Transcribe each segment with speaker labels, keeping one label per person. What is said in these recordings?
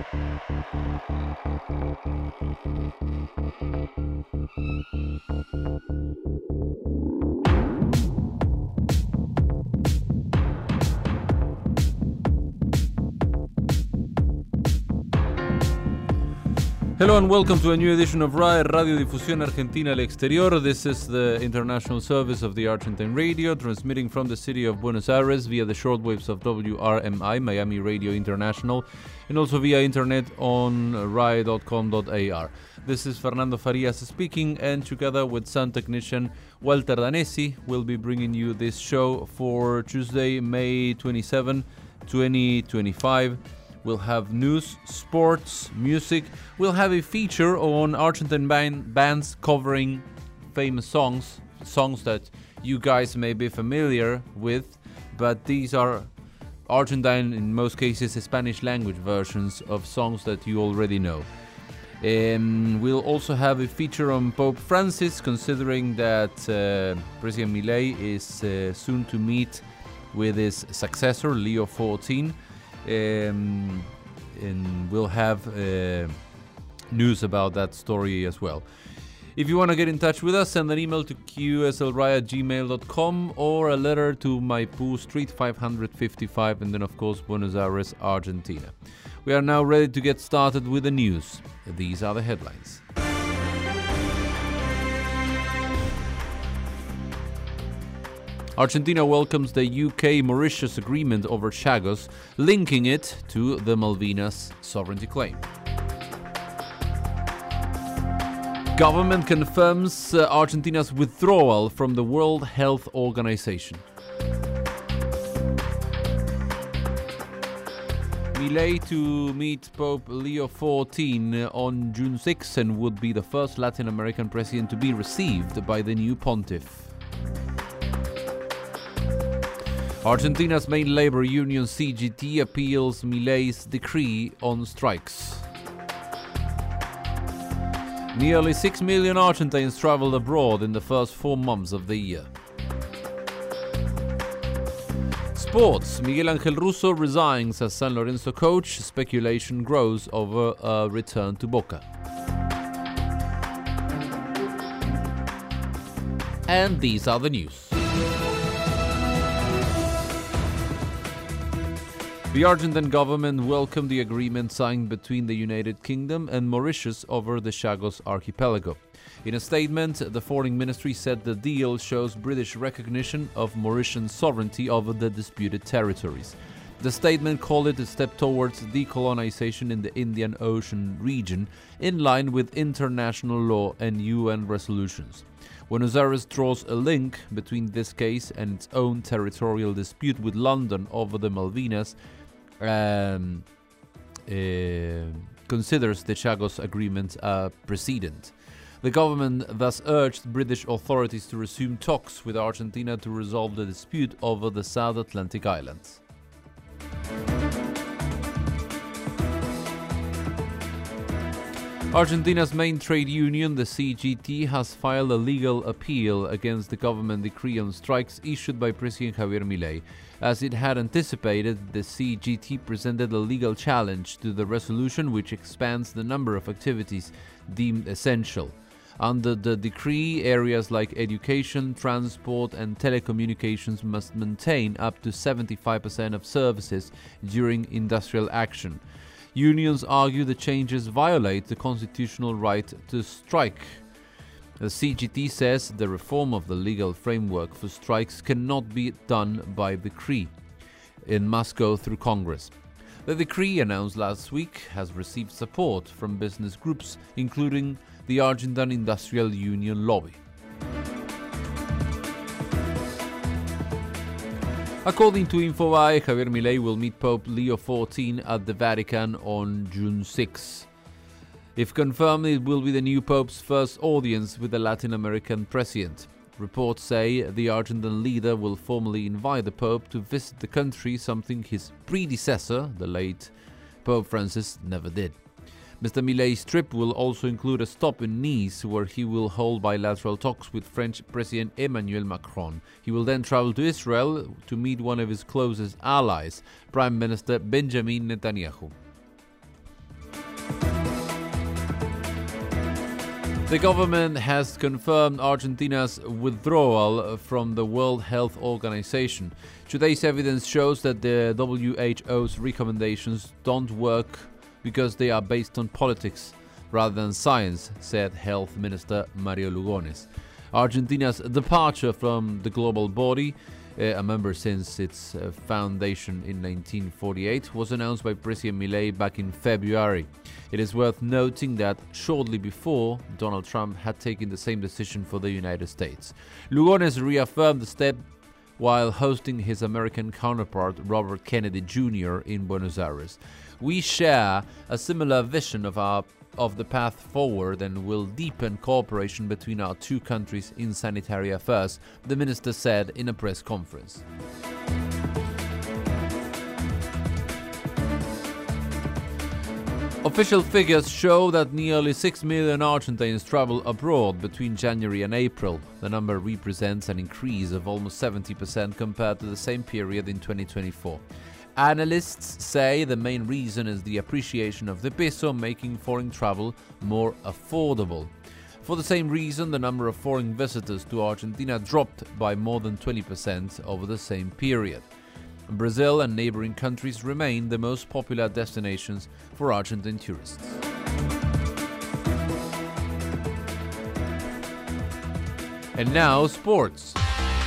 Speaker 1: Hello and welcome to a new edition of RAE, Radio Difusión Argentina al Exterior. This is the international service of the Argentine Radio, transmitting from the city of Buenos Aires via the shortwaves of WRMI, Miami Radio International, and also via internet on rae.com.ar. This is Fernando Farias speaking, and together with sound technician Walter Danesi, we'll be bringing you this show for Tuesday, May 27, 2025. We'll have news, sports, music. We'll have a feature on Argentine bands covering famous songs that you guys may be familiar with, but these are Argentine, in most cases, Spanish language versions of songs that you already know. We'll also have a feature on Pope Francis, considering that President Milei is soon to meet with his successor, Leo XIV. And we'll have news about that story as well. If you want to get in touch with us, send an email to qslrae@gmail.com or a letter to Maipú Street 555, and then of course Buenos Aires, Argentina. We are now ready to get started with the news. These are the headlines. Argentina welcomes the UK-Mauritius agreement over Chagos, linking it to the Malvinas sovereignty claim. Government confirms Argentina's withdrawal from the World Health Organization. Milei to meet Pope Leo XIV on June 6 and would be the first Latin American president to be received by the new pontiff. Argentina's main labor union CGT appeals Milei's decree on strikes. Nearly 6 million Argentines traveled abroad in the first 4 months of the year. Sports. Miguel Ángel Russo resigns as San Lorenzo coach. Speculation grows over a return to Boca. And these are the news. The Argentine government welcomed the agreement signed between the United Kingdom and Mauritius over the Chagos archipelago. In a statement, the Foreign Ministry said the deal shows British recognition of Mauritian sovereignty over the disputed territories. The statement called it a step towards decolonization in the Indian Ocean region, in line with international law and UN resolutions. Buenos Aires draws a link between this case and its own territorial dispute with London over the Malvinas, considers the Chagos agreement a precedent. The government thus urged British authorities to resume talks with Argentina to resolve the dispute over the South Atlantic islands. Argentina's main trade union, the CGT, has filed a legal appeal against the government decree on strikes issued by President Javier Milei. As it had anticipated, the CGT presented a legal challenge to the resolution, which expands the number of activities deemed essential. Under the decree, areas like education, transport and telecommunications must maintain up to 75% of services during industrial action. Unions argue the changes violate the constitutional right to strike. The CGT says the reform of the legal framework for strikes cannot be done by decree. It must go through Congress. The decree, announced last week, has received support from business groups, including the Argentine Industrial Union lobby. According to Infobae, Javier Milei will meet Pope Leo XIV at the Vatican on June 6. If confirmed, it will be the new Pope's first audience with a Latin American president. Reports say the Argentine leader will formally invite the Pope to visit the country, something his predecessor, the late Pope Francis, never did. Mr. Milei's trip will also include a stop in Nice, where he will hold bilateral talks with French President Emmanuel Macron. He will then travel to Israel to meet one of his closest allies, Prime Minister Benjamin Netanyahu. The government has confirmed Argentina's withdrawal from the World Health Organization. Today's evidence shows that the WHO's recommendations don't work because they are based on politics rather than science, said Health Minister Mario Lugones. Argentina's departure from the global body, a member since its foundation in 1948, was announced by President Milei back in February. It is worth noting that shortly before, Donald Trump had taken the same decision for the United States. Lugones reaffirmed the step while hosting his American counterpart Robert Kennedy Jr. in Buenos Aires. We share a similar vision of the path forward and will deepen cooperation between our two countries in sanitary affairs, the minister said in a press conference. Official figures show that nearly 6 million Argentines travel abroad between January and April. The number represents an increase of almost 70% compared to the same period in 2024. Analysts say the main reason is the appreciation of the peso, making foreign travel more affordable. For the same reason, the number of foreign visitors to Argentina dropped by more than 20% over the same period. Brazil and neighboring countries remain the most popular destinations for Argentine tourists. And now, sports.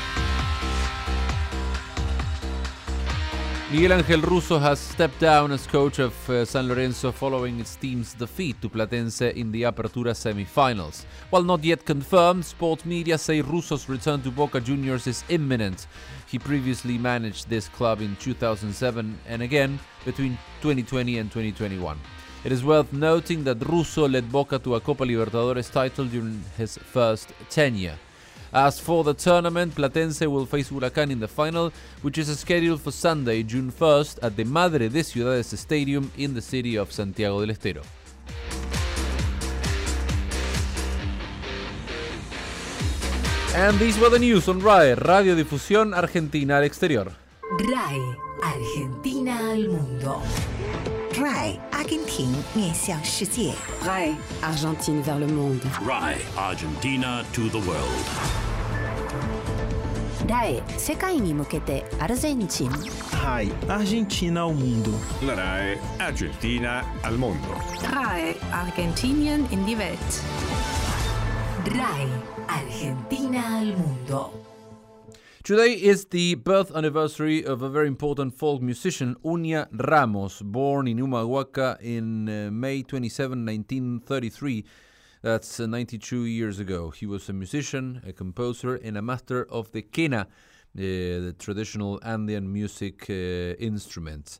Speaker 1: Miguel Ángel Russo has stepped down as coach of San Lorenzo following its team's defeat to Platense in the Apertura semi-finals. While not yet confirmed, sports media say Russo's return to Boca Juniors is imminent. He previously managed this club in 2007 and again between 2020 and 2021. It is worth noting that Russo led Boca to a Copa Libertadores title during his first tenure. As for the tournament, Platense will face Huracán in the final, which is scheduled for Sunday, June 1st at the Madre de Ciudades Stadium in the city of Santiago del Estero. And these were the news on RAE, Radiodifusión Argentina al Exterior.
Speaker 2: RAE, Argentina al mundo.
Speaker 3: RAE, Argentine 面向世界。
Speaker 4: RAE, Argentine vers le monde.
Speaker 5: RAE, Argentina to the world.
Speaker 6: RAE, 世界に向けてアルゼンチン。
Speaker 7: RAE, Argentina ao mundo.
Speaker 8: La RAE, Argentina al mundo.
Speaker 9: RAE, Argentinien in die Welt.
Speaker 2: RAE, Argentina al mundo.
Speaker 1: Today is the birth anniversary of a very important folk musician, Uña Ramos, born in Humahuaca in May 27, 1933. That's 92 years ago. He was a musician, a composer, and a master of the quena, the traditional Andean music instrument.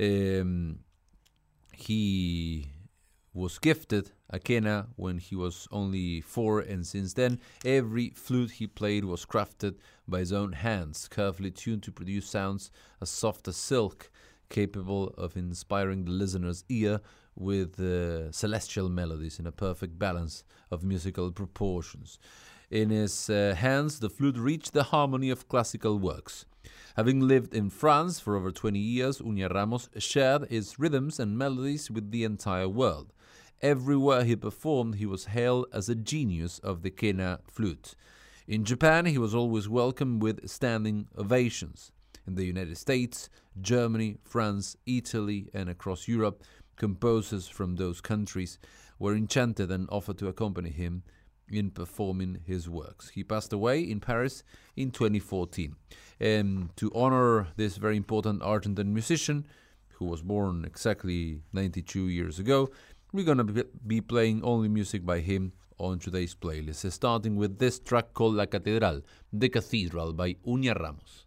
Speaker 1: He was gifted a quena when he was only 4, and since then every flute he played was crafted by his own hands, carefully tuned to produce sounds as soft as silk, capable of inspiring the listener's ear with celestial melodies in a perfect balance of musical proportions. In his hands, the flute reached the harmony of classical works. Having lived in France for over 20 years, Uña Ramos shared his rhythms and melodies with the entire world. Everywhere he performed, he was hailed as a genius of the quena flute. In Japan, he was always welcomed with standing ovations. In the United States, Germany, France, Italy, and across Europe, composers from those countries were enchanted and offered to accompany him in performing his works. He passed away in Paris in 2014. And to honor this very important Argentine musician, who was born exactly 92 years ago, we're going to be playing only music by him on today's playlist, starting with this track called La Catedral, The Cathedral by Uña Ramos.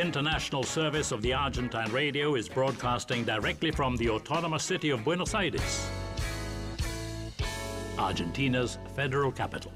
Speaker 5: international service of the Argentine Radio is broadcasting directly from the autonomous city of Buenos Aires, Argentina's federal capital.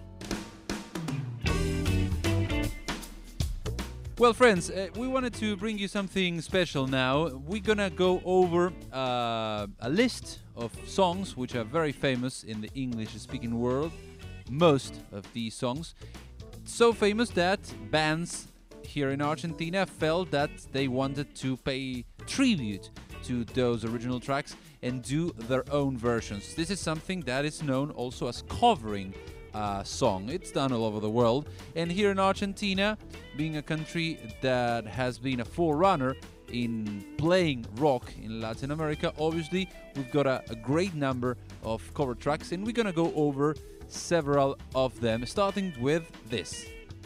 Speaker 1: Well, friends, we wanted to bring you something special now. We're gonna go over a list of songs which are very famous in the English-speaking world. Most of these songs. So famous that bands here in Argentina felt that they wanted to pay tribute to those original tracks and do their own versions. This is something that is known also as covering a song. It's done all over the world, and here in Argentina, being a country that has been a forerunner in playing rock in Latin America, obviously we've got a great number of cover tracks, and we're gonna go over several of them, starting with this.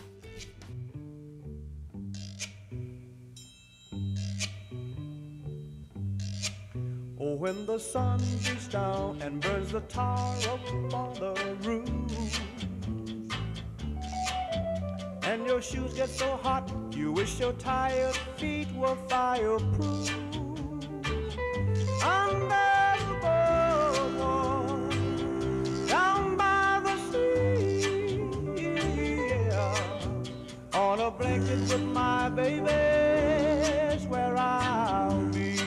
Speaker 10: Oh, when the sun beats down and burns the tar up on the roof, and your shoes get so hot, you wish your tired feet were fireproof. Under the boardwalk, down by the sea, yeah, on a blanket with my baby's where I'll be.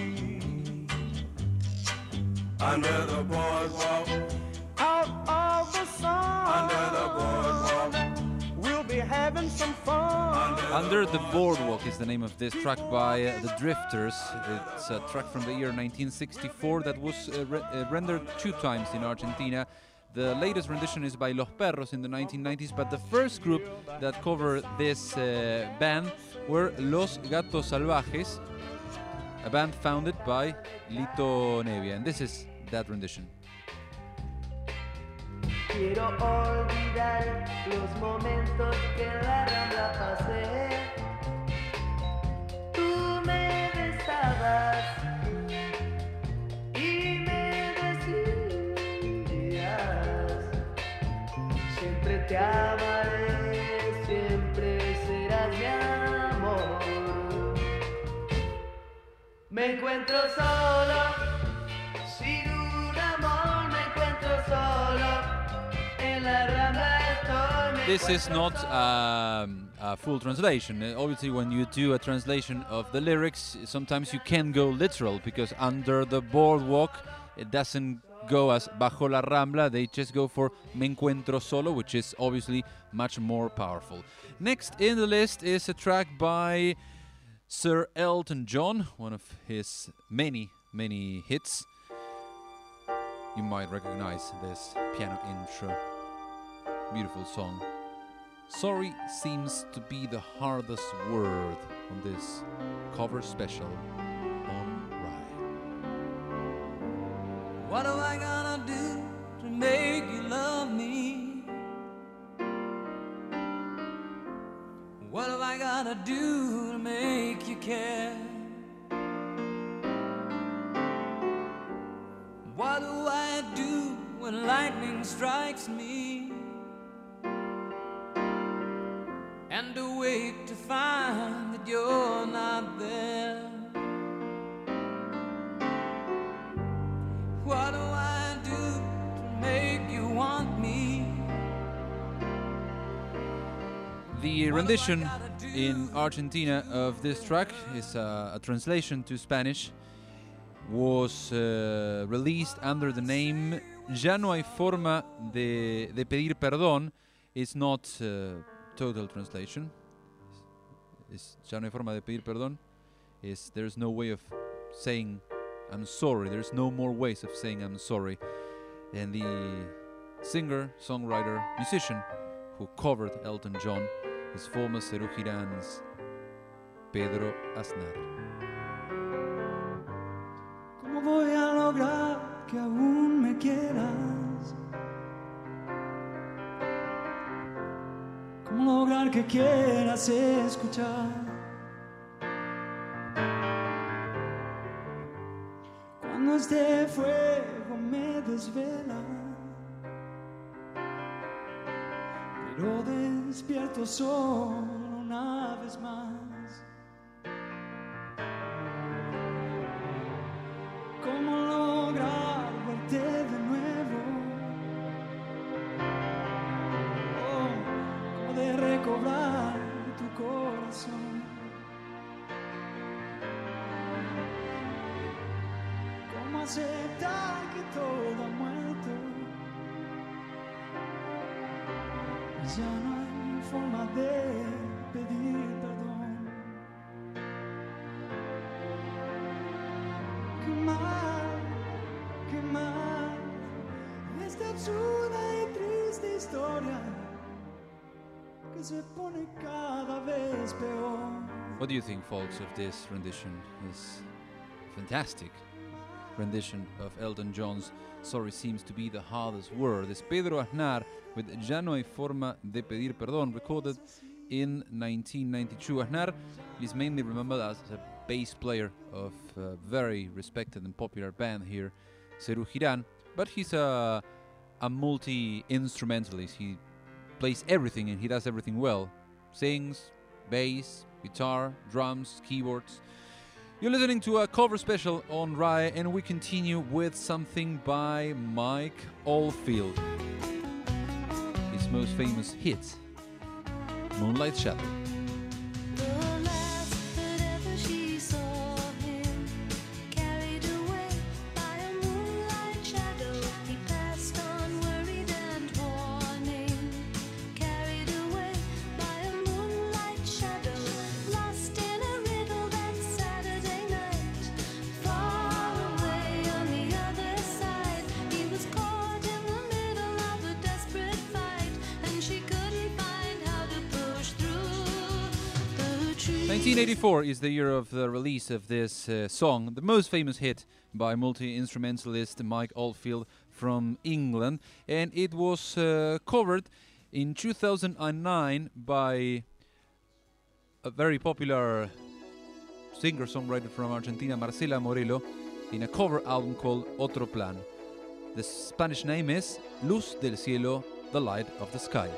Speaker 11: Under the boardwalk,
Speaker 10: out of the sun,
Speaker 11: under the boardwalk,
Speaker 10: we'll be having some fun.
Speaker 1: Under the Boardwalk is the name of this track by the Drifters. It's a track from the year 1964 that was rendered 2 times in Argentina. The latest rendition is by Los Perros in the 1990s, but the first group that covered this band were Los Gatos Salvajes, a band founded by Lito Nevia, and this is that rendition.
Speaker 12: Quiero olvidar los momentos que en la Rambla pasé. Tú me besabas y me decías: siempre te amaré, siempre serás mi amor. Me encuentro solo, sin un amor, me encuentro solo. En la Rambla estoy.
Speaker 1: This is not a full translation. Obviously, when you do a translation of the lyrics, sometimes you can go literal, because under the boardwalk, it doesn't go as bajo la Rambla. They just go for me encuentro solo, which is obviously much more powerful. Next in the list is a track by Sir Elton John, one of his many, many hits. You might recognize this piano intro. Beautiful song. Sorry seems to be the hardest word on this cover special on Rai.
Speaker 13: What am I gonna do to make you love me? What have I gotta do to make you care? What do I do when lightning strikes me? And awake to find that you're not there. What do I do to make you want me?
Speaker 1: The rendition in Argentina of this track is a translation to Spanish. Was released under the name Ya no hay forma de pedir perdón. It's not total translation. It's Ya no hay forma de pedir perdón. There's no way of saying I'm sorry. There's no more ways of saying I'm sorry. And the singer, songwriter, musician who covered Elton John is former Serú Girán's Pedro Aznar.
Speaker 13: ¿Cómo voy a lograr que aún me quieras? ¿Cómo lograr que quieras escuchar? Cuando este fuego me desvela, pero despierto solo una vez más.
Speaker 14: corazón. ¿Cómo aceptar que todo ha muerto? Ya no hay forma de pedir perdón. Qué mal, esta absurda y triste historia que se pone cada vez peor.
Speaker 1: What do you think, folks, of this rendition? This fantastic rendition of Elton John's Sorry Seems to Be the Hardest Word. It's Pedro Aznar with Ya no hay forma de pedir perdón, recorded in 1992. Aznar is mainly remembered as a bass player of a very respected and popular band here, Serú Girán, but he's a multi-instrumentalist. He plays everything and he does everything well. Sings, bass, guitar, drums, keyboards. You're listening to a cover special on RAI, and we continue with something by Mike Oldfield. His most famous hit, Moonlight Shadow.
Speaker 2: She
Speaker 1: 1984 is the year of the release of this song, the most famous hit by multi-instrumentalist Mike Oldfield from England, and it was covered in 2009 by a very popular singer-songwriter from Argentina, Marcela Morelo, in a cover album called Otro Plan. The Spanish name is Luz del Cielo, the Light of the Sky.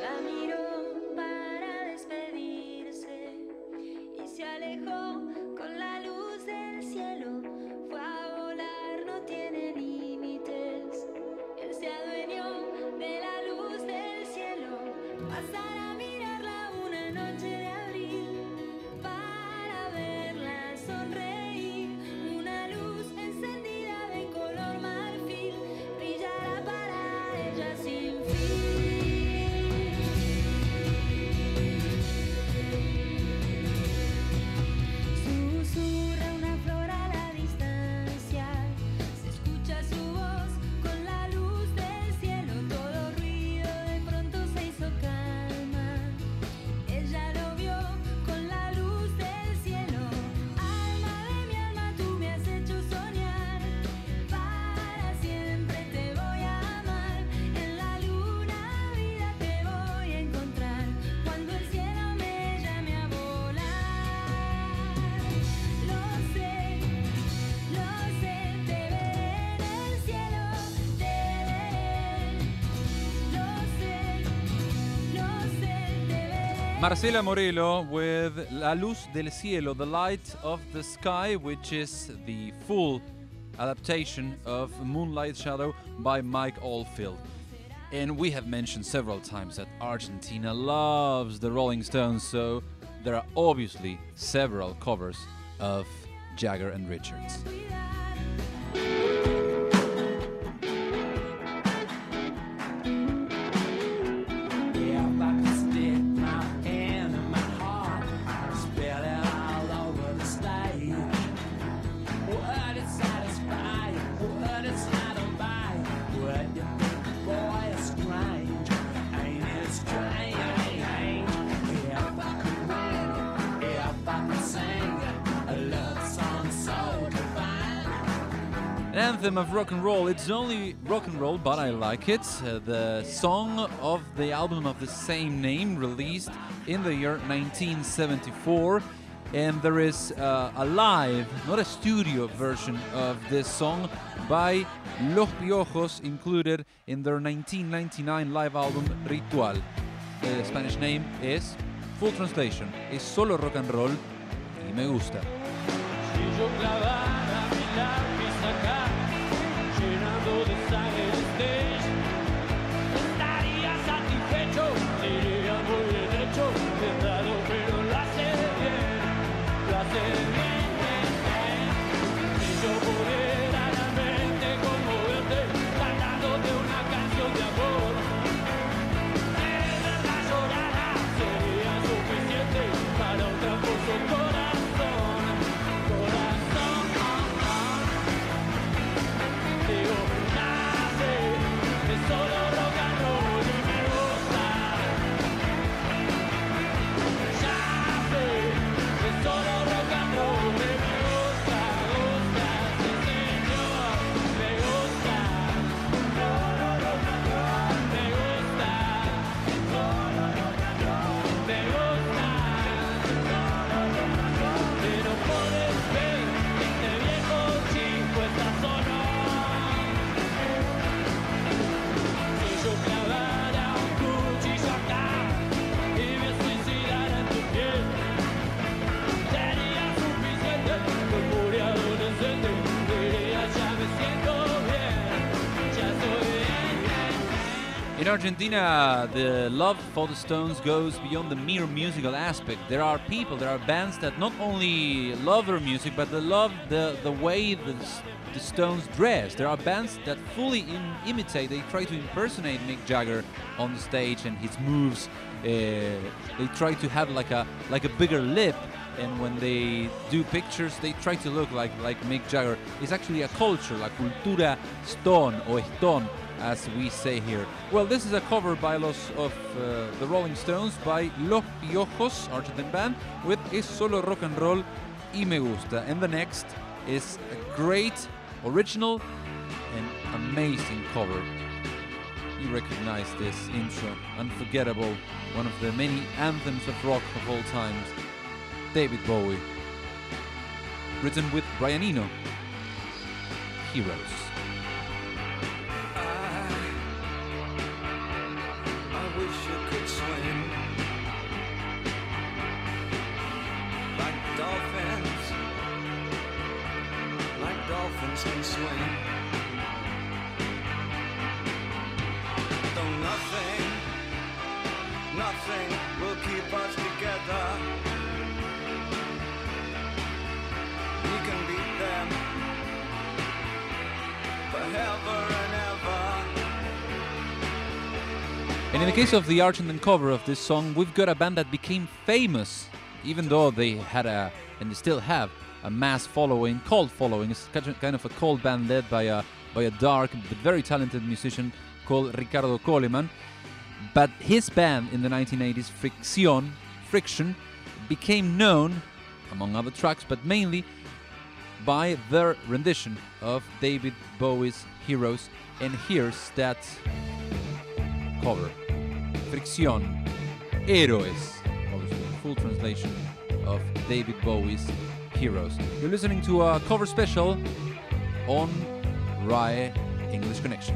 Speaker 1: Marcela Morelo with La Luz del Cielo, the Light of the Sky, which is the full adaptation of Moonlight Shadow by Mike Oldfield. And we have mentioned several times that Argentina loves the Rolling Stones, so there are obviously several covers of Jagger and Richards. An anthem of rock and roll. It's only rock and roll, but I like it. The song of the album of the same name, released in the year 1974. And there is a live, not a studio version of this song by Los Piojos, included in their 1999 live album Ritual. The Spanish name is, full translation, es solo rock and roll y me gusta.
Speaker 15: Llenando de sangre el stage, estaría satisfecho, sería muy derecho, cerrado pero la
Speaker 1: In Argentina, the love for the Stones goes beyond the mere musical aspect. There are people, there are bands that not only love their music, but they love the way the Stones dress. There are bands that fully imitate, they try to impersonate Mick Jagger on the stage and his moves. They try to have like a bigger lip, and when they do pictures, they try to look like Mick Jagger. It's actually a culture, la cultura Stone or Stone, as we say here. Well, this is a cover by the Rolling Stones by Los Piojos, Argentine band, with Es Solo Rock and Roll y Me Gusta. And the next is a great, original and amazing cover. You recognize this intro, unforgettable, one of the many anthems of rock of all times, David Bowie. Written with Brian Eno, Heroes.
Speaker 11: Can swing, though nothing will keep us together. We can beat them forever and ever.
Speaker 1: And in the case of the Argentine cover of this song, we've got a band that became famous, even though they had and they still have, a mass following, cult following. It's kind of a cult band led by a dark but very talented musician called Ricardo Coleman. But his band in the 1980s, Friction, became known, among other tracks, but mainly by their rendition of David Bowie's Heroes. And here's that cover. Fricción, Héroes, obviously the full translation of David Bowie's Heroes. You're listening to a cover special on RAE English Connection.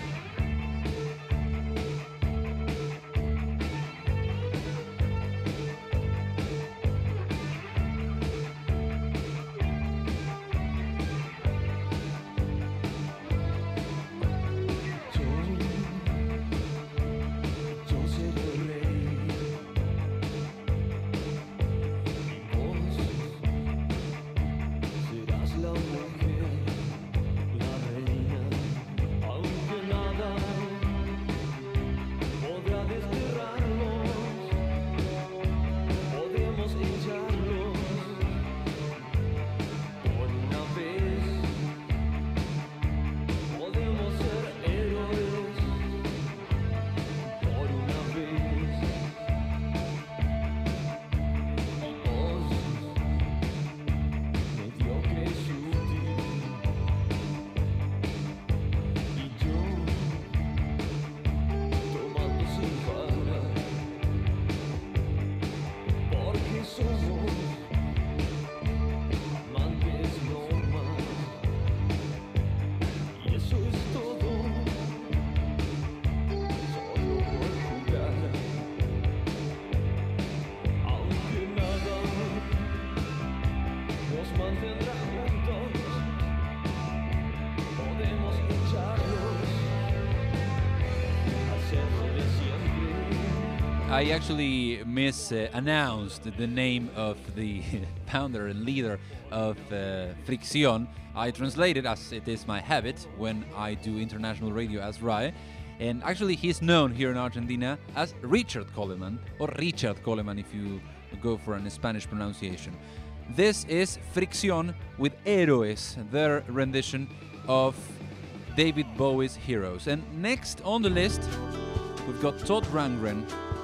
Speaker 1: I actually announced the name of the founder and leader of Fricción. I translated, as it is my habit when I do international radio as RAE, and actually he's known here in Argentina as Richard Coleman, or Richard Coleman if you go for a Spanish pronunciation. This is Fricción with Héroes, their rendition of David Bowie's Heroes. And next on the list, we've got Todd Rundgren,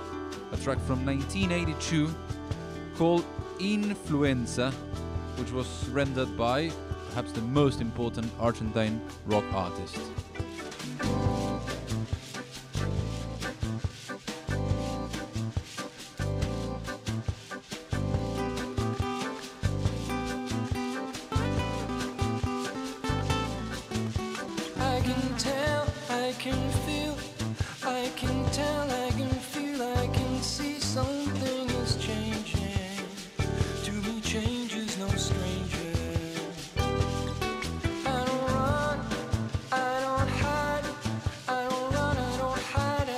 Speaker 1: a track from 1982 called Influenza, which was rendered by perhaps the most important Argentine rock artist.
Speaker 15: I can tell, I can feel, I can tell, I can feel, I can see something is changing. To me, change is no stranger. I don't run, I don't hide, I don't run, I don't hide,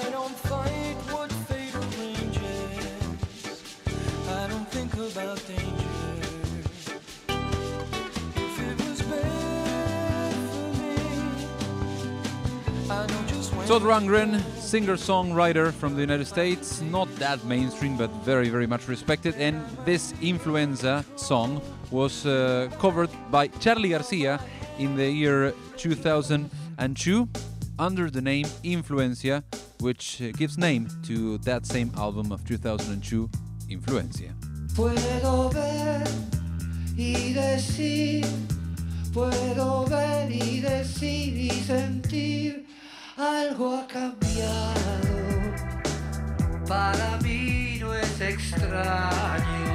Speaker 1: Todd Rundgren, singer-songwriter from the United States, not that mainstream, but very, very much respected. And this Influenza song was covered by Charly Garcia in the year 2002 under the name Influencia, which gives name to that same album of 2002, Influencia.
Speaker 16: Puedo ver y decir, puedo ver y decir y sentir. Algo ha cambiado, para mí no es extraño.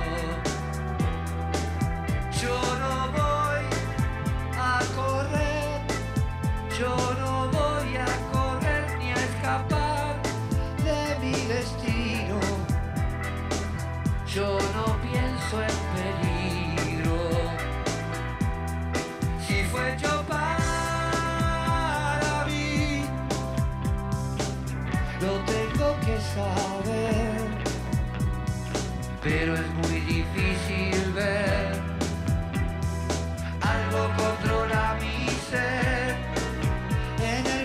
Speaker 16: Yo no voy a correr, yo no voy a correr ni a escapar de mi destino. Yo no pienso en peligro. Si fue yo para mí, lo tengo que saber, pero es muy difícil ver. Algo controla mi ser en el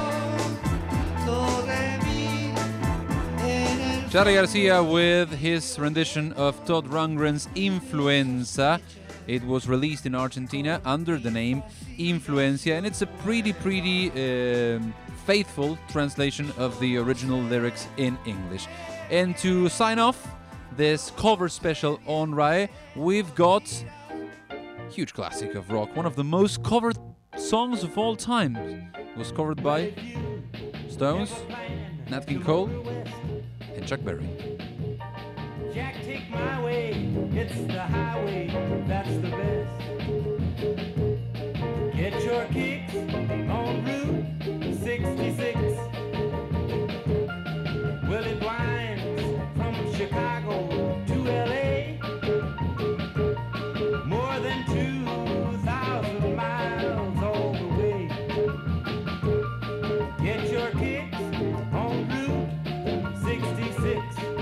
Speaker 16: fondo de mí.
Speaker 1: Charly Garcia with his rendition of Todd Rundgren's Influenza. It was released in Argentina under the name Influencia, and it's a pretty faithful translation of the original lyrics in English. And to sign off this cover special on RAE, we've got huge classic of rock, one of the most covered songs of all time. It was covered by Stones, Nat King Cole, and Chuck Berry.
Speaker 14: Jack, take my way, it's the highway, that's the best. Get your kicks on Route 66. Well, it winds from Chicago to LA, more than 2,000 miles all the way. Get your kicks on Route 66.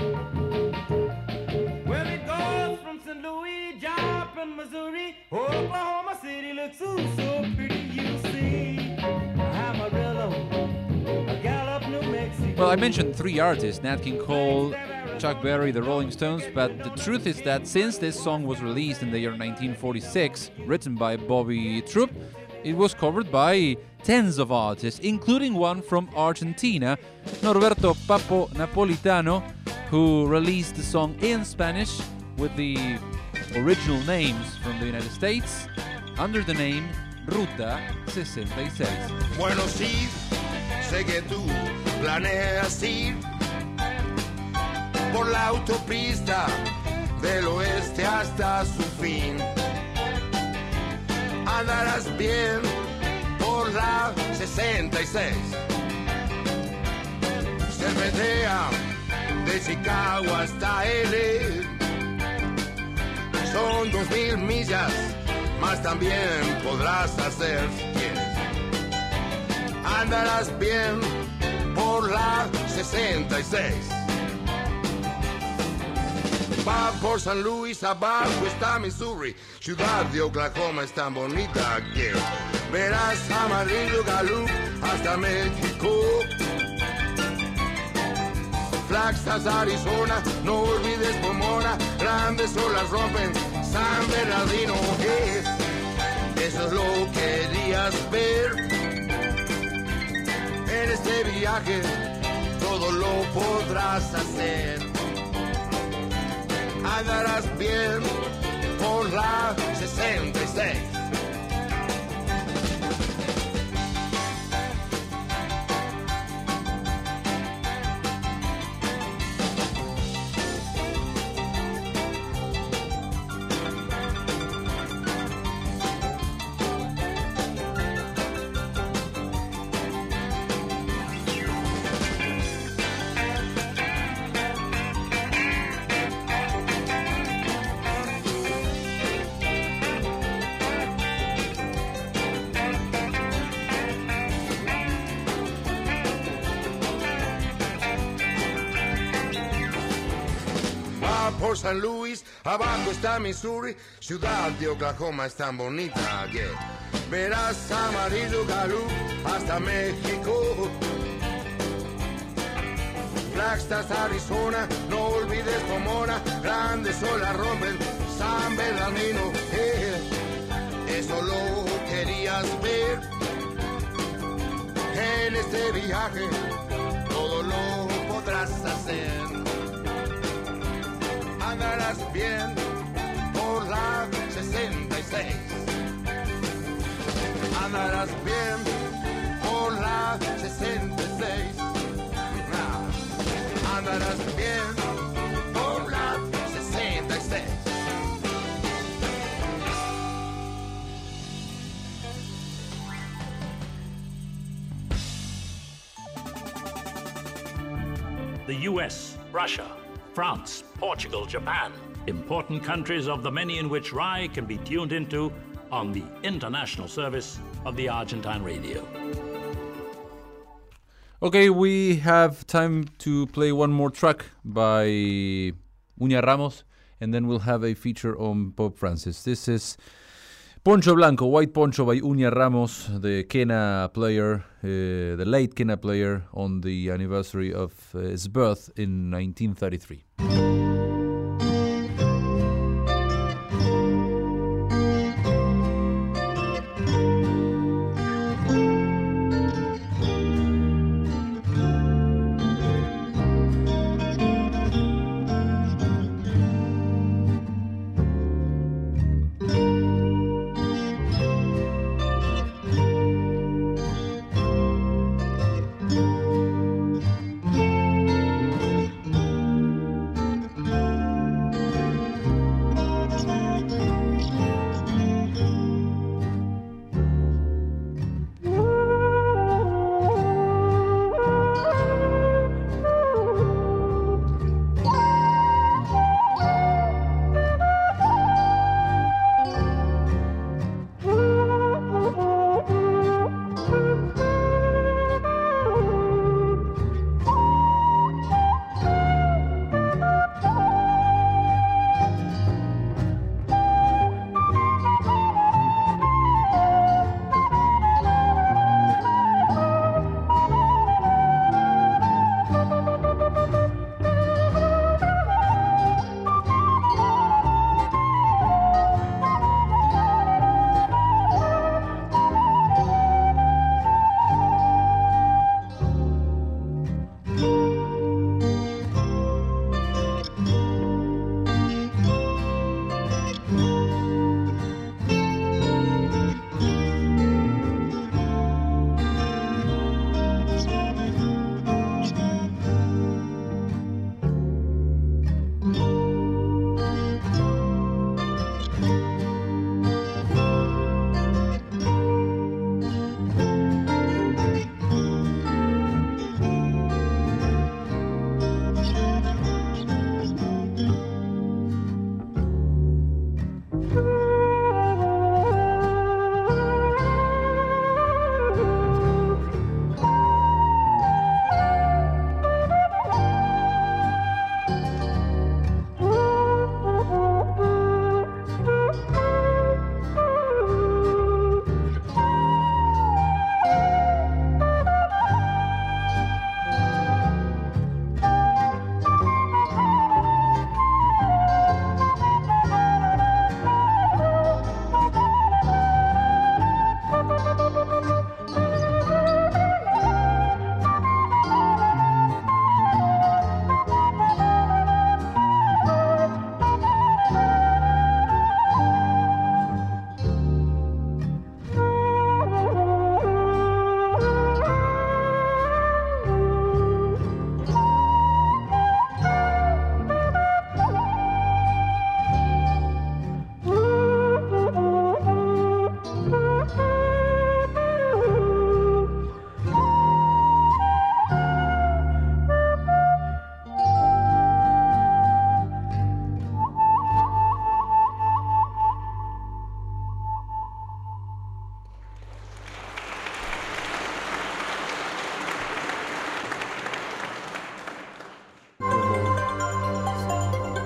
Speaker 14: Well, it goes from St. Louis, Joplin, Missouri, Oklahoma City looks so pretty, you see. Amarillo, Gallup, New Mexico.
Speaker 1: Well, I mentioned three artists, Nat King Cole, Chuck Berry, the Rolling Stones, but the truth is that since this song was released in the year 1946, written by Bobby Troup, it was covered by tens of artists, including one from Argentina, Norberto Papo Napolitano, who released the song in Spanish with the original names from the United States under the name Ruta 66.
Speaker 17: Bueno, sí, sé que tú planeas ir por la autopista del oeste hasta su fin. Andarás bien por la 66. Serpentea de Chicago hasta L. Son 2,000 millas, más también podrás hacer si quieres. Andarás bien por la 66. Va por San Luis, abajo está Missouri. Ciudad de Oklahoma es tan bonita que verás Amarillo, Gallup hasta México. Flagstaff, Arizona, no olvides Pomona. Grandes olas rompen San Bernardino. Eso es lo que querías ver. En este viaje todo lo podrás hacer. Andarás bien por la 66. Por San Luis, abajo está Missouri, ciudad de Oklahoma es tan bonita que verás Amarillo, Gallup hasta México. Texas, Arizona, no olvides Pomona, grandes olas rompen San Bernardino. Eso lo querías ver. En este viaje todo lo podrás hacer. Andarás bien por la 66. Andarás bien por la 66. Andarás bien por la 66.
Speaker 5: The US, Russia, France, Portugal, Japan, important countries of the many in which Rai can be tuned into on the international service of the Argentine Radio.
Speaker 1: Okay, we have time to play one more track by Uña Ramos, and then we'll have a feature on Pope Francis. This is Poncho Blanco, White Poncho by Uña Ramos, the quena player, the late quena player, on the anniversary of his birth in 1933.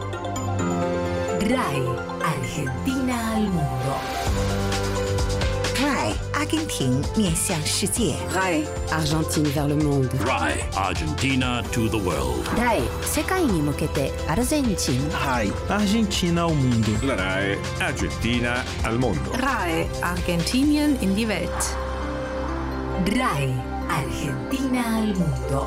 Speaker 3: RAI, Argentina al mundo. RAI 阿根廷面向世界
Speaker 4: RAI Argentine vers le monde.
Speaker 5: RAI Argentina to the world.
Speaker 6: RAI 世界に向けてアルゼンチン
Speaker 7: RAI Argentina al mondo.
Speaker 8: La RAI Argentina al mondo.
Speaker 9: RAI Argentinien in die Welt.
Speaker 3: RAI Argentina al mundo.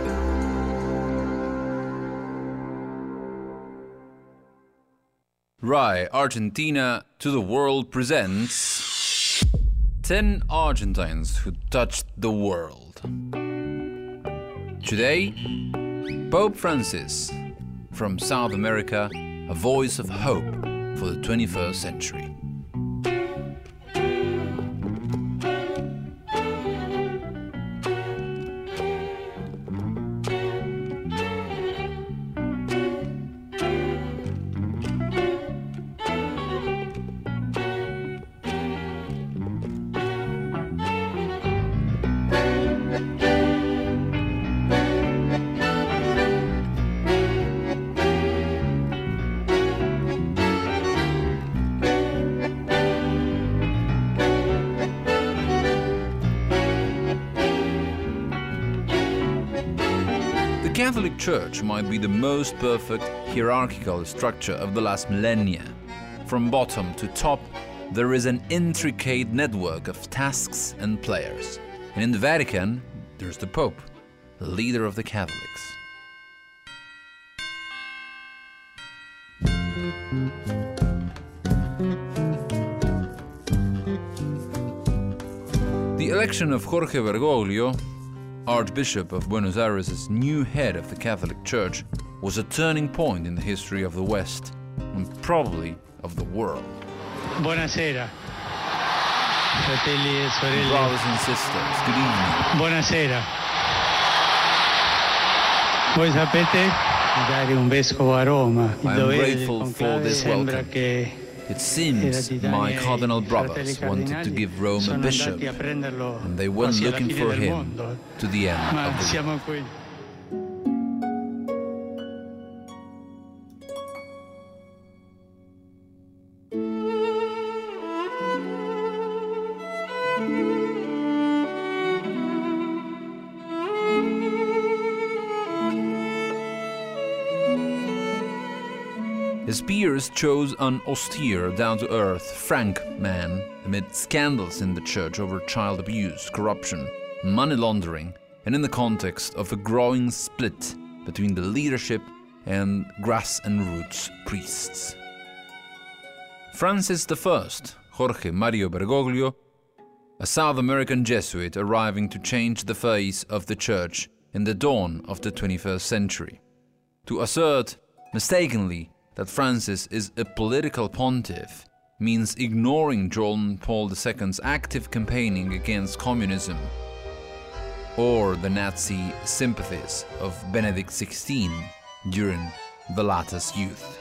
Speaker 1: RAI Argentina to the World presents 10 Argentines who touched the world. Today, Pope Francis, from South America, a voice of hope for the 21st century. The Catholic Church might be the most perfect hierarchical structure of the last millennia. From bottom to top, there is an intricate network of tasks and players. And in the Vatican, there's the Pope, the leader of the Catholics. The election of Jorge Bergoglio, Archbishop of Buenos Aires as new head of the Catholic Church, was a turning point in the history of the West, and probably of the world.
Speaker 18: Buonasera, fratelli e sorelle.
Speaker 1: Brothers and sisters, good evening.
Speaker 18: Buonasera. Voi sapete dare un vescovo a Roma.
Speaker 1: I am grateful for this welcome. It seems my cardinal brothers wanted to give Rome a bishop, and they went looking for him to the end of the world. His peers chose an austere, down-to-earth, frank man amid scandals in the church over child abuse, corruption, money laundering, and in the context of a growing split between the leadership and grass and roots priests. Francis I, Jorge Mario Bergoglio, a South American Jesuit arriving to change the face of the church in the dawn of the 21st century. To assert, mistakenly, that Francis is a political pontiff means ignoring John Paul II's active campaigning against communism or the Nazi sympathies of Benedict XVI during the latter's youth.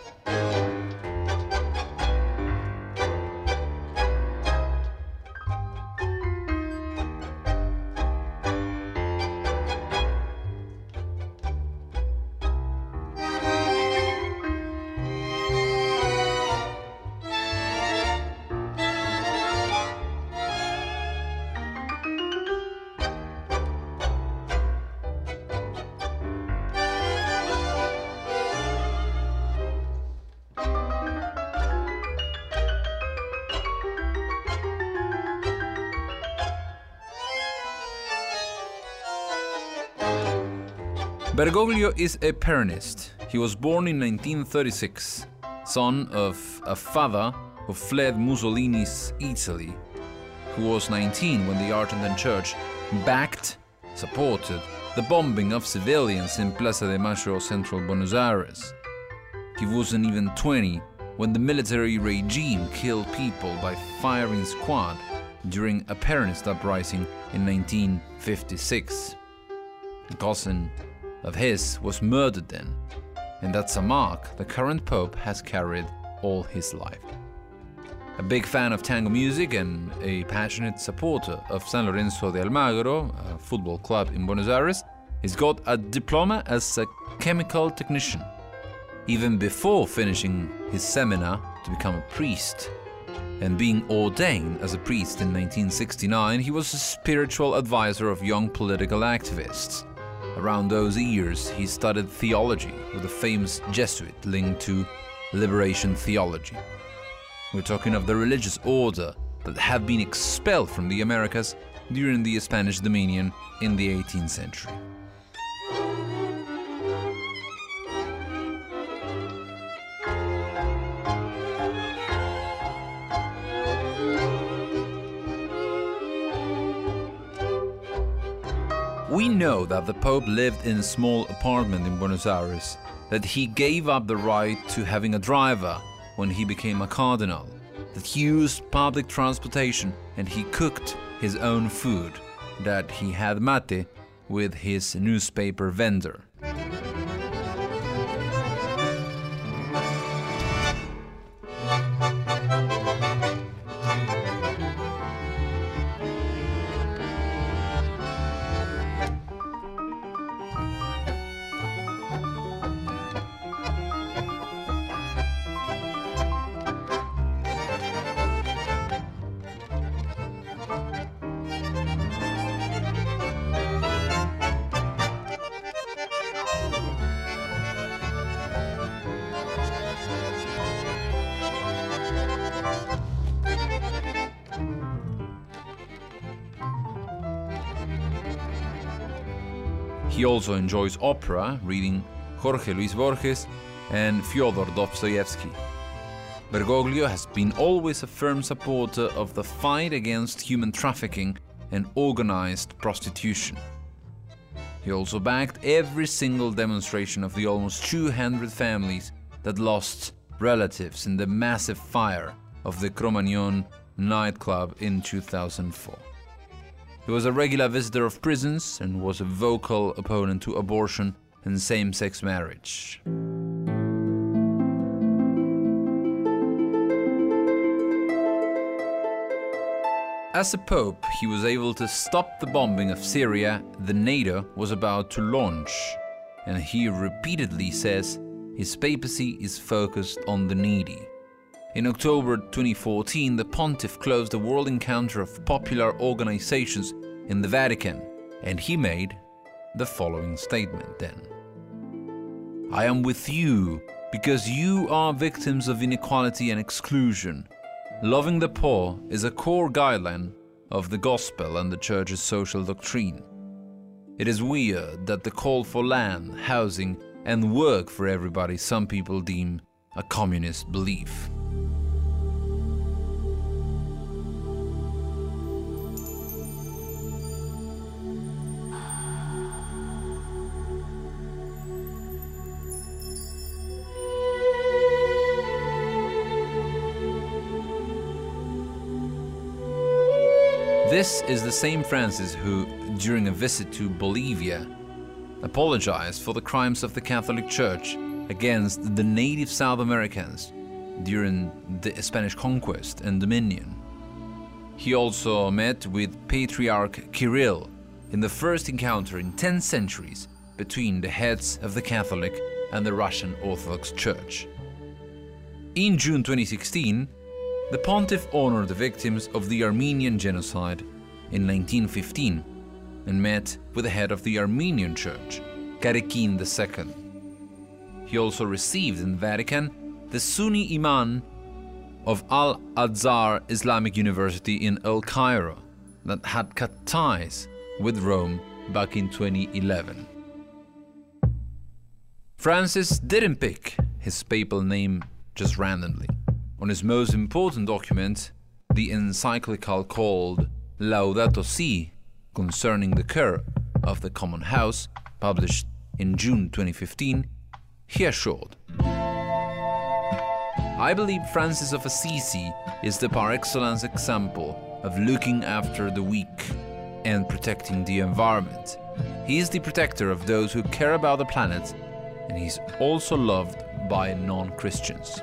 Speaker 1: Bergoglio is a Peronist. He was born in 1936, son of a father who fled Mussolini's Italy, who was 19 when the Argentine Church supported the bombing of civilians in Plaza de Mayo, central Buenos Aires. He wasn't even 20 when the military regime killed people by firing squad during a Peronist uprising in 1956. A cousin of his was murdered then, and that's a mark the current Pope has carried all his life. A big fan of tango music and a passionate supporter of San Lorenzo de Almagro, a football club in Buenos Aires, he's got a diploma as a chemical technician, even before finishing his seminar to become a priest. and being ordained as a priest in 1969, he was a spiritual advisor of young political activists. Around those years, he studied theology with a famous Jesuit linked to liberation theology. We're talking of the religious order that had been expelled from the Americas during the Spanish dominion in the 18th century. We know that the Pope lived in a small apartment in Buenos Aires, that he gave up the right to having a driver when he became a cardinal, that he used public transportation and he cooked his own food, that he had mate with his newspaper vendor. He also enjoys opera, reading Jorge Luis Borges and Fyodor Dostoevsky. Bergoglio has been always a firm supporter of the fight against human trafficking and organized prostitution. He also backed every single demonstration of the almost 200 families that lost relatives in the massive fire of the Cro-Magnon nightclub in 2004. He was a regular visitor of prisons and was a vocal opponent to abortion and same-sex marriage. As a pope, he was able to stop the bombing of Syria the NATO was about to launch, and he repeatedly says his papacy is focused on the needy. In October 2014, the pontiff closed a world encounter of popular organizations in the Vatican, and he made the following statement then. I am with you because you are victims of inequality and exclusion. Loving the poor is a core guideline of the gospel and the church's social doctrine. It is weird that the call for land, housing, and work for everybody some people deem a communist belief. This is the same Francis who, during a visit to Bolivia, apologized for the crimes of the Catholic Church against the native South Americans during the Spanish conquest and dominion. He also met with Patriarch Kirill in the first encounter in 10 centuries between the heads of the Catholic and the Russian Orthodox Church. In June 2016, the pontiff honored the victims of the Armenian genocide in 1915 and met with the head of the Armenian Church, Karekin II. He also received in the Vatican the Sunni Imam of Al-Azhar Islamic University in El Cairo that had cut ties with Rome back in 2011. Francis didn't pick his papal name just randomly. On his most important document, the encyclical called Laudato Si, concerning the care of the common house, published in June 2015, he assured, I believe Francis of Assisi is the par excellence example of looking after the weak and protecting the environment. He is the protector of those who care about the planet, and he's also loved by non-Christians.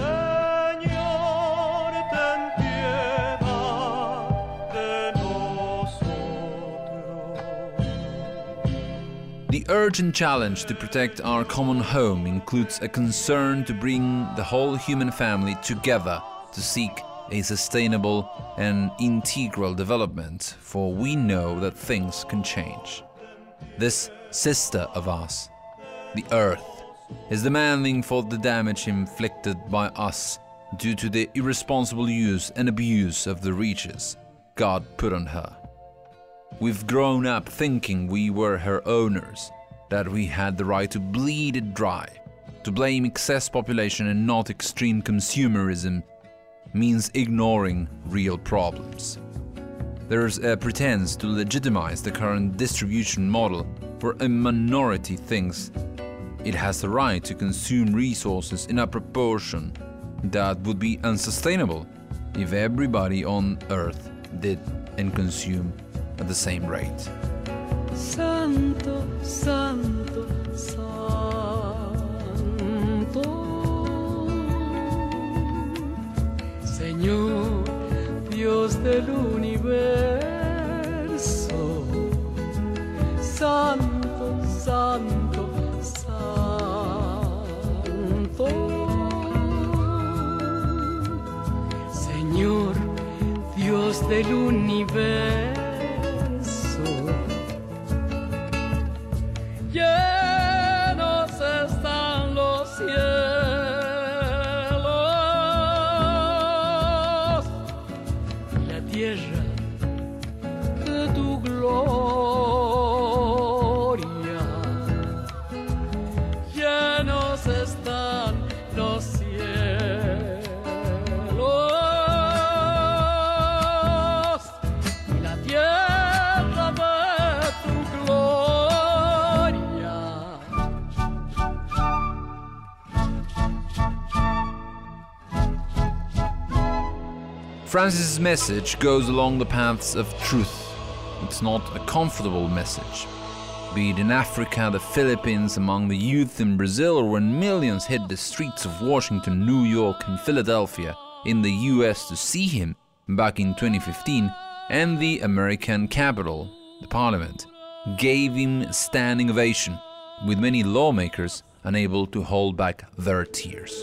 Speaker 1: The urgent challenge to protect our common home includes a concern to bring the whole human family together to seek a sustainable and integral development, for we know that things can change. This sister of us, the Earth, is demanding for the damage inflicted by us due to the irresponsible use and abuse of the riches God put on her. We've grown up thinking we were her owners, that we had the right to bleed it dry. To blame excess population and not extreme consumerism means ignoring real problems. There's a pretense to legitimize the current distribution model where a minority thinks it has the right to consume resources in a proportion that would be unsustainable if everybody on Earth did and consume at the same rate.
Speaker 15: Santo, Santo, Santo, Señor, Dios del universo, Santo, Santo, Santo, Señor, Dios del universo. Llenos están los cielos y la tierra de tu gloria. Llenos están los cielos y la tierra de tu gloria.
Speaker 1: Francis' message goes along the paths of truth. It's not a comfortable message. Be it in Africa, the Philippines, among the youth in Brazil, or when millions hit the streets of Washington, New York and Philadelphia in the US to see him back in 2015, and the American Capitol, the Parliament, gave him a standing ovation, with many lawmakers unable to hold back their tears.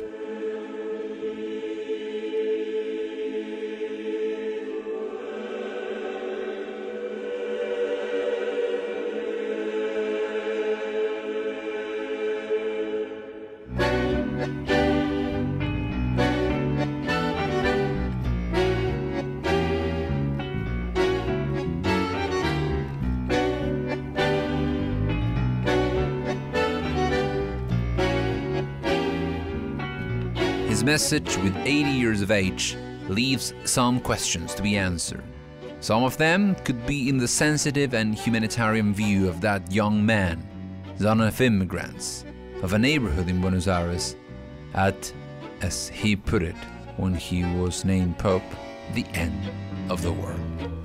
Speaker 1: His message, with 80 years of age, leaves some questions to be answered. Some of them could be in the sensitive and humanitarian view of that young man, son of immigrants, of a neighborhood in Buenos Aires, at, as he put it when he was named Pope, the end of the world.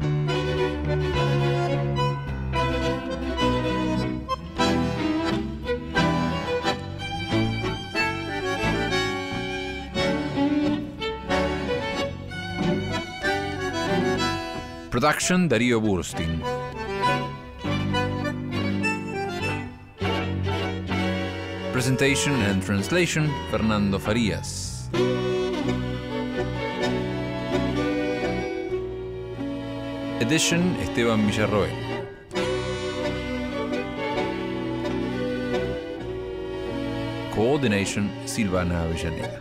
Speaker 1: Production Dario Burstin. Presentation and translation Fernando Farias. Edition Esteban Villarroel. Coordination Silvana Avellaneda.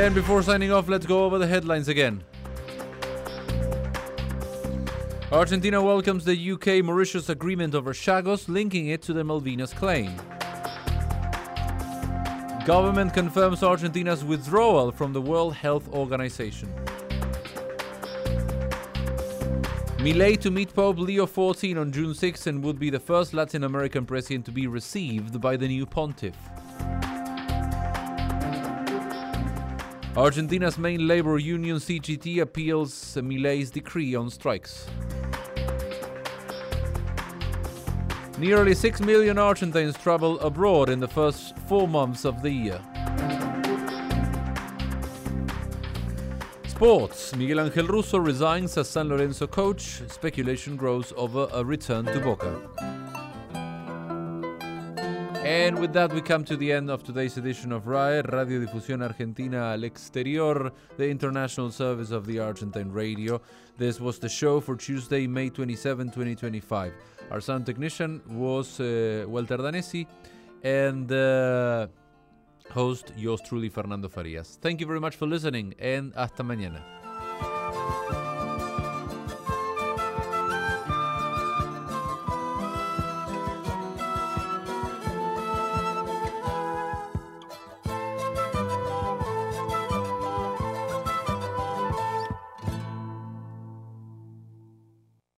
Speaker 1: And before signing off, let's go over the headlines again. Argentina welcomes the UK-Mauritius agreement over Chagos, linking it to the Malvinas claim. Government confirms Argentina's withdrawal from the World Health Organization. Milei to meet Pope Leo XIV on June 6 and would be the first Latin American president to be received by the new pontiff. Argentina's main labor union CGT appeals Milei's decree on strikes. Nearly 6 million Argentines travel abroad in the first 4 months of the year. Sports. Miguel Angel Russo resigns as San Lorenzo coach. Speculation grows over a return to Boca. And with that, we come to the end of today's edition of RAE, Radiodifusión Argentina al Exterior, the international service of the Argentine radio. This was the show for Tuesday, May 27, 2025. Our sound technician was Walter Danesi, and host yours truly, Fernando Farias. Thank you very much for listening, and hasta mañana.